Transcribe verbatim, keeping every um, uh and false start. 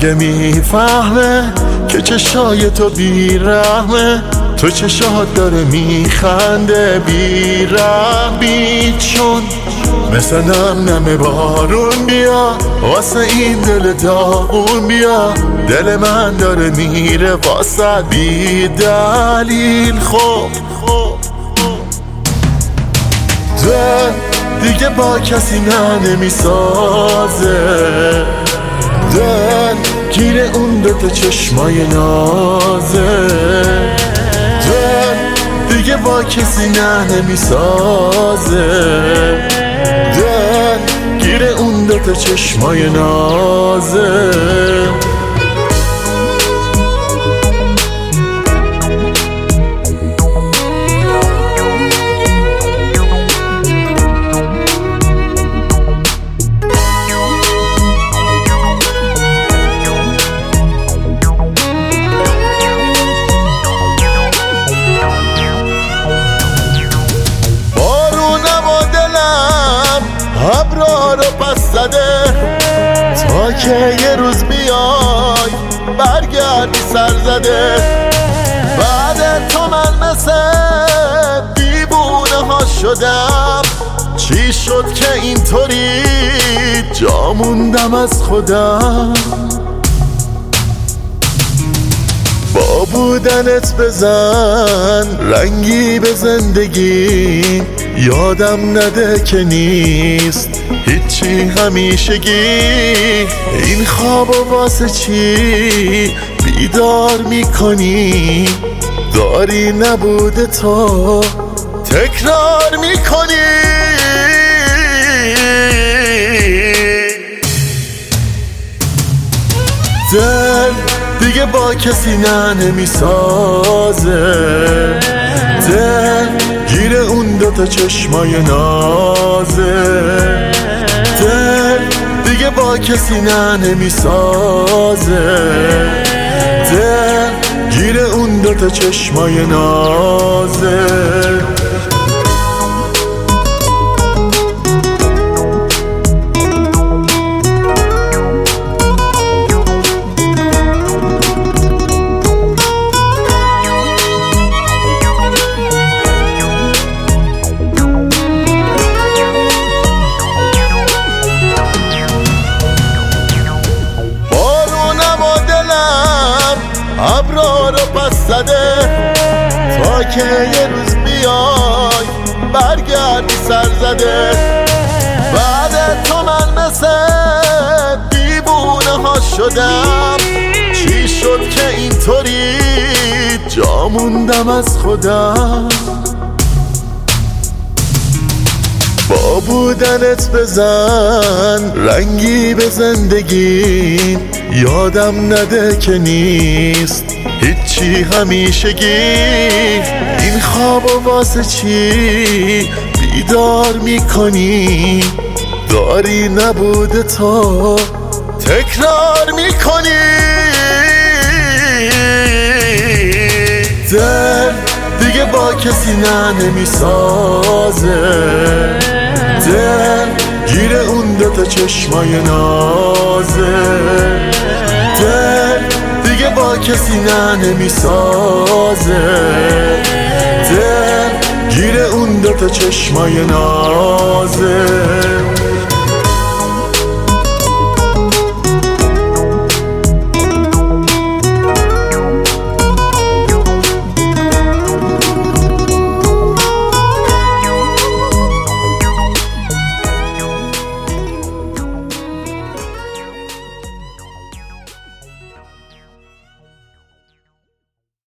دیگه میفهمه که چشای تو بیرحمه، تو چشات داره میخنده بیرحمی، چون مثل نم نم بارون بیا واسه این دل داغون بیا، دل من داره میره واسه بی دلیل. خب دل دیگه با کسی نه نمیسازه، دل گیر اون دوتا چشمای نازه، دل دیگه با کسی نه نمیسازه، دل گیر اون دوتا چشمای نازه. ابرا رو پس زده تا که یه روز بیای برگردی سر زده، بعد تو من مثل دیوونه ها شدم، چی شد که اینطوری جا موندم از خودم، با بودنت بزن رنگی به زندگی، یادم نده که نیست هیچی همیشگی، این خوابو واسه چی بیدار میکنی، داری نبوده تو تکرار میکنی. دل دیگه با کسی نه نمیسازه، دل گیر اون دوتا چشمای نازه، دل دیگه با کسی نه نمیسازه، دل گیر اون دوتا چشمای نازه. ابرا رو پس زده تا که یه روز بیای برگردی سر زده، بعد تو من مثل دیوونه ها شدم، چی شد که اینطوری جا موندم از خودم، با بودنت بزن رنگی به زندگی، یادم نده که نیست هیچی همیشگی، این خوابو واسه چی بیدار میکنی، داری نبوده تو تکرار میکنی. دل دیگه با کسی نه نمیسازه، دل گیر اون دوتا چشمای نازه، دل دیگه با کسی نه نمیسازه، دل گیر اون دوتا چشمای نازه.